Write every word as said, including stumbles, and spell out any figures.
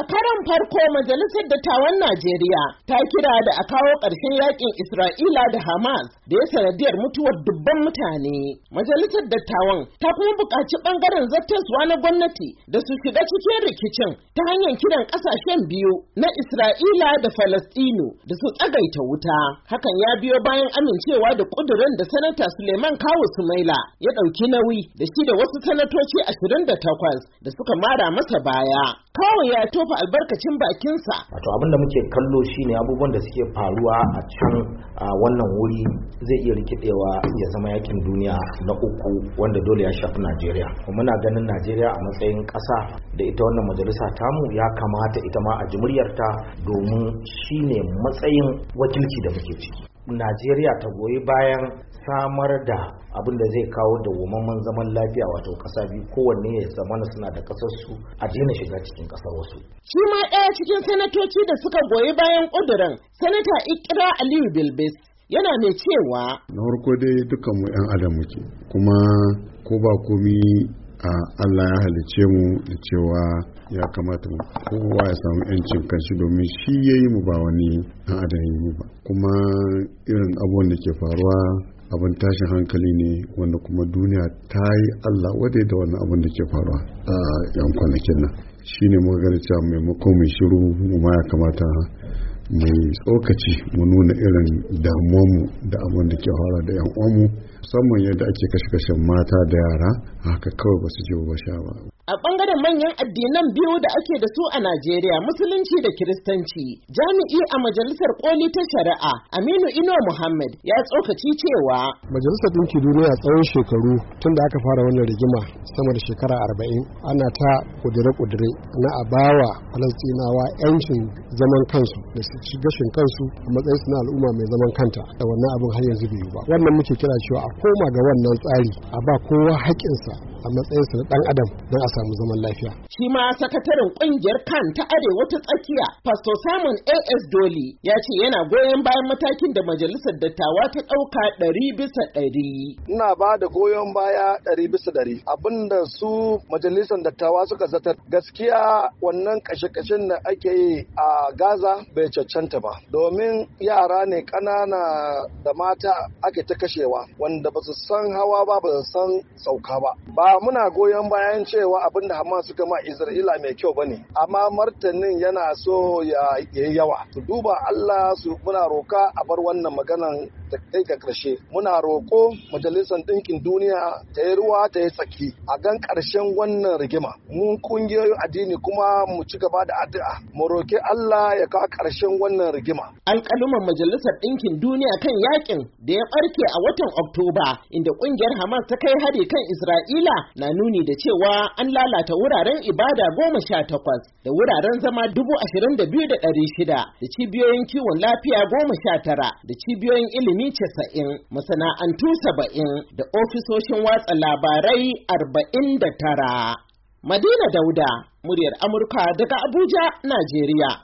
karon farko Majalisar Dattawan Najeriya ta kira da a kawo ƙarshen yakin Isra'ila da Hamas da ya sanadiyar mutuwar dubban mutane. Majalisar Dattawan ta kuma buƙaci ɓangaren zattaswa na gwamnati da su shiga cikin rikicin ta hanyar kiran ƙasashen biyu na Isra'ila da Falastinu da su tsagaita wuta. Hakan ya biyo bayan amincewa da ƙudurin da Sanata Suleiman Kawu Sumaila ya ɗauki nauyi da shi da wasu sanatoci ashirin da takwas da suka mara masa baya. Kawu ya tofa albarkacin bakinsa. Wato abin da muke kallo shine abubuwan da suke faruwa a can a wannan wuri zai iya rikidewa ya zama yakin duniya na uku wanda dole ya shafi Najeriya. Kuma muna ganin Najeriya a matsayin ƙasa da ita wannan majalisa tamu ya kamata ita ma a ji muryarta domin shine matsayin wakilci da muke ciki. Najeriya ta goyi bayan samar da abin da zai kawo dawwammamen zaman lafiya, wato kasa biyu kowanne ya zamana suna da kasar su a daina shiga cikin kasar wasu. Shi ma ɗaya cikin sanatoci da suka goyi bayan ƙudurin, Sanata Ikra Aliyu Bilbis, yana mai cewa na farko dai dukkan mu 'yan adam muke, kuma ko ba komi a Allah ya halice mu da cewa ya kamata kowa ya samu yancin kanshi domin shi ya yi mu ba wani ɗan adam ya yi mu ba. Kuma irin abubuwan da ke faruwa abin tashin hankali ne wanda kuma duniya ta yi Allah wadai da wannan abin da ke faruwa a yan kwanakin nan. Shi ne muka gani cewa maimakon mai shiru mu ma ya kamata mai tsokaci mu nuna irin damuwanmu da abin da ke faruwa da yan uwanmu, musamman yadda ake kashe-kashen mata da yara haka kawai ba su ji ba sha ba. A ɓangaren manyan addinan biyu da ake da su a Najeriya, Musulunci da Kiristanci, jami'i a Majalisar Koli ta Shari'a, Aminu Ino Muhammad, ya tsokaci cewa Majalisar Ɗinkin Duniya tsawon shekaru tun da aka fara wannan rigima sama da shekara arba'in ana ta kudure-kudure na a bawa Falastinawa 'yancin zaman kansu da su ci gashin kansu a matsayin su na al'umma mai zaman kanta, da wannan abin har yanzu bai yi ba. Wannan muke kira cewa a koma ga wannan tsari, a ba kowa haƙƙinsa a matsayinsa na ɗan adam don a samu zaman lafiya. Shi ma sakataren ƙungiyar kan ta Arewa ta Tsakiya, Pastor Simon A S Doli, ya ce yana goyon bayan matakin da Majalisar Dattawa ta ɗauka ɗari bisa ɗari. Ina ba da goyon baya ɗari bisa ɗari. Abinda su Majalisar Dattawa suka zatar, gaskiya wannan kashe-kashen da ake yi a Gaza bai cancanta ba. Domin yara ne ƙanana da mata ake ta kashewa, wanda ba su san hawa ba, ba su san sauka ba. Ba muna goyon bayan cewa abin da Hamas suka ma Isra'ila mai kyau bane, amma martanin yana so ya yi yawa. Su duba Allah, su muna roka a bar wannan maganan da kai ga ƙarshe. Muna roko Majalisar Ɗinkin Duniya ta yi ruwa ta yi tsaki a gan ƙarshen wannan rigima. Mun kungiyoyin addini kuma mu ci gaba da addu'a, mu roki Allah ya kawo ƙarshen wannan rigima. Alƙaluman Majalisar Ɗinkin Duniya kan yakin da ya ɓarke a watan Oktoba, inda ƙungiyar Hamas ta kai hari kan Isra'ila, na nuni da cewa an lalata wuraren ibada goma sha takwas da wuraren zama dubu ashirin da biyu da ɗari shida da cibiyoyin kiwon lafiya goma sha tara da cibiyoyin ilimi casa'in, masana'antu saba'in da ofisoshin watsa labarai arba'in da tara. Madina Dauda, muryar Amurka daga Abuja, Najeriya.